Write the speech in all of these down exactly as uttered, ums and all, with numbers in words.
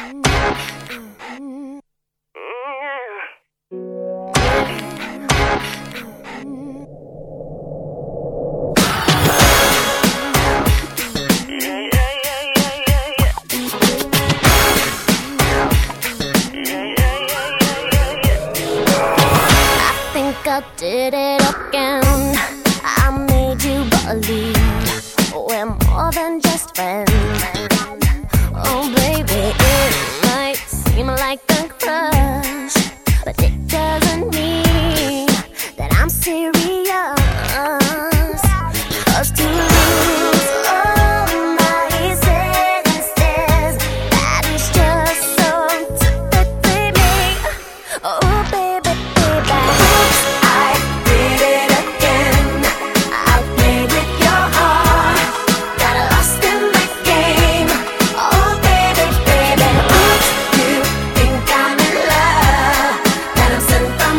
I did it again. I made you believe we're more than just friends. Oh baby, it might seem like a crush, but it doesn't mean that I'm serious. 'Cause to lose all my senses, that is just so typically me. Oh baby, baby, I did it again. I played with your heart, got lost in the game. Oh baby, baby, oops, you think I'm in love, that I'm sent from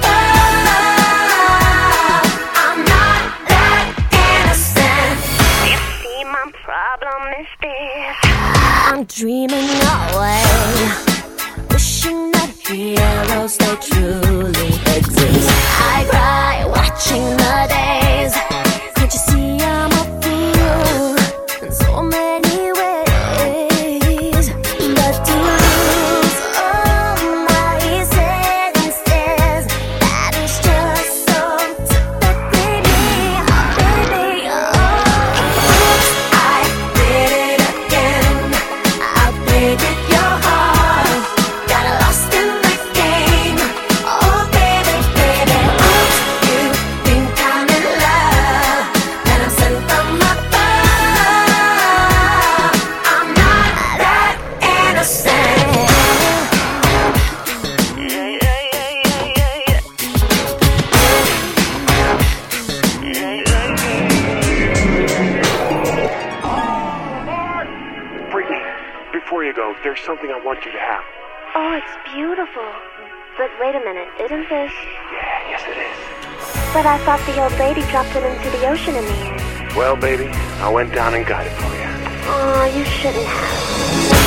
above. I'm not that innocent. You see, my problem is this: I'm dreaming away, wishing that heroes they truly exist. I cry watching the days. Can't you see I'm a fool in so many ways? But to lose all my senses, that is just so typically me. Oh baby, oh, oops, I did it again. I played with your heart, got lost in the game. Oh baby, baby, oops, you think I'm in love, that I'm sent from above. I'm not that innocent. Brittany, before you go, there's something I want you to have. Oh, it's beautiful. But wait a minute, isn't this? Yeah, yes it is. But I thought the old lady dropped it into the ocean in the end. Well, baby, I went down and got it for you. Oh, you shouldn't have.